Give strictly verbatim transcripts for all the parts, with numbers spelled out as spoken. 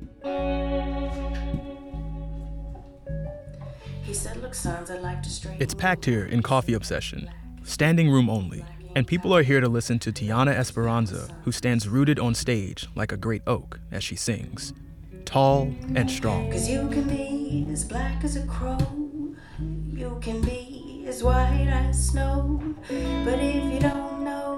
He said, look, sons, I'd like to straighten It's packed here in Coffee Obsession, standing room only, and people are here to listen to Tiana Esperanza, who stands rooted on stage like a great oak as she sings, tall and strong. Cause you can be as black as a crow, you can be as white as snow, but if you don't know,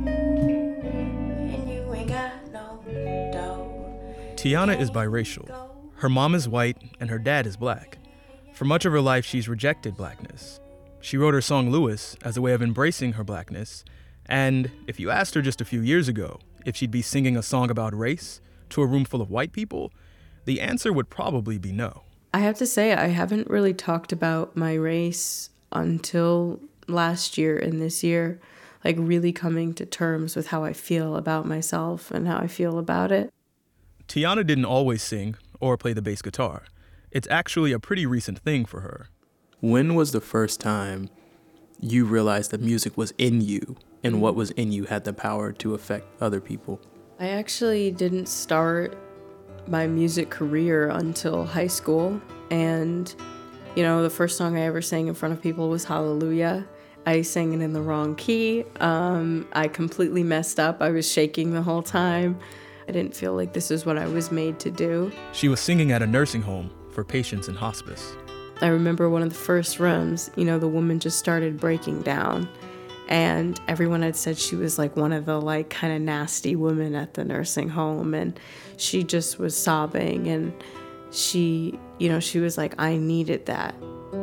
and you ain't got no dough. Tiana is biracial. Her mom is white and her dad is black. For much of her life, she's rejected blackness. She wrote her song Louis as a way of embracing her blackness, and if you asked her just a few years ago if she'd be singing a song about race to a room full of white people, the answer would probably be no. I have to say, I haven't really talked about my race until last year and this year, like really coming to terms with how I feel about myself and how I feel about it. Tiana didn't always sing or play the bass guitar. It's actually a pretty recent thing for her. When was the first time you realized that music was in you and what was in you had the power to affect other people? I actually didn't start my music career until high school. And, you know, the first song I ever sang in front of people was Hallelujah. I sang it in the wrong key. Um, I completely messed up. I was shaking the whole time. I didn't feel like this is what I was made to do. She was singing at a nursing home for patients in hospice. I remember one of the first runs, you know, the woman just started breaking down. And everyone had said she was like one of the like kind of nasty women at the nursing home. And she just was sobbing. And she, you know, she was like, I needed that.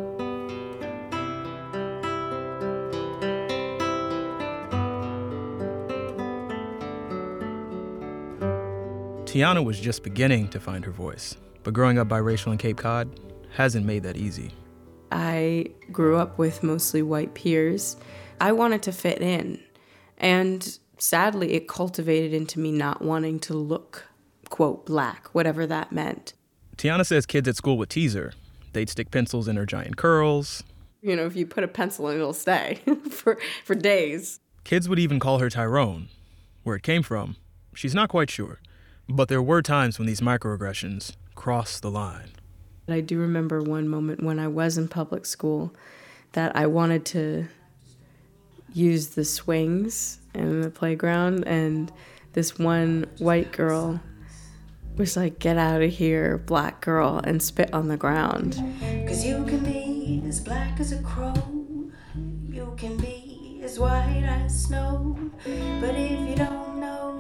Tiana was just beginning to find her voice, but growing up biracial in Cape Cod hasn't made that easy. I grew up with mostly white peers. I wanted to fit in, and sadly, it cultivated into me not wanting to look, quote, black, whatever that meant. Tiana says kids at school would tease her. They'd stick pencils in her giant curls. You know, if you put a pencil in, it'll stay for, for days. Kids would even call her Tyrone. Where it came from, she's not quite sure. But there were times when these microaggressions crossed the line. I do remember one moment when I was in public school that I wanted to use the swings in the playground, and this one white girl was like, get out of here, black girl, and spit on the ground. Cause you can be as black as a crow, you can be as white as snow, but if you don't know,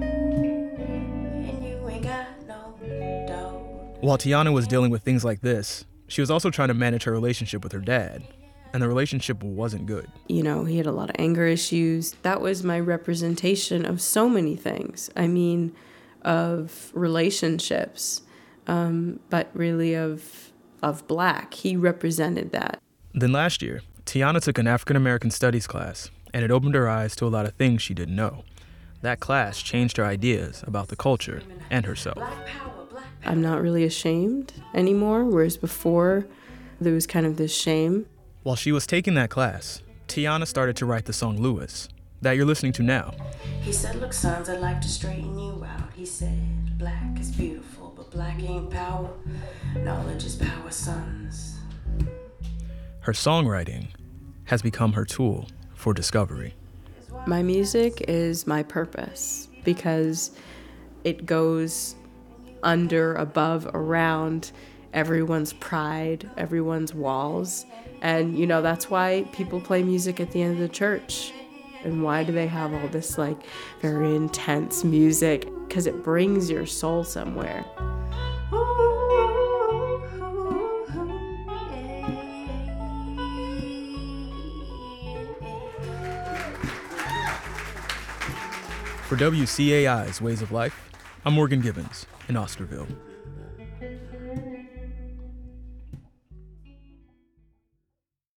and you ain't got no dough. While Tiana was dealing with things like this, she was also trying to manage her relationship with her dad, and the relationship wasn't good. You know, he had a lot of anger issues. That was my representation of so many things. I mean, of relationships, um, but really of of black. He represented that. Then last year, Tiana took an African American studies class, and it opened her eyes to a lot of things she didn't know. That class changed her ideas about the culture and herself. I'm not really ashamed anymore, whereas before there was kind of this shame. While she was taking that class, Tiana started to write the song Louis, that you're listening to now. He said, look, sons, I'd like to straighten you out. He said, black is beautiful, but black ain't power. Knowledge is power, sons. Her songwriting has become her tool for discovery. My music is my purpose because it goes under, above, around everyone's pride, everyone's walls. And, you know, that's why people play music at the end of the church. And why do they have all this, like, very intense music? Because it brings your soul somewhere. For W C A I's Ways of Life, I'm Morgan Gibbons in Osterville.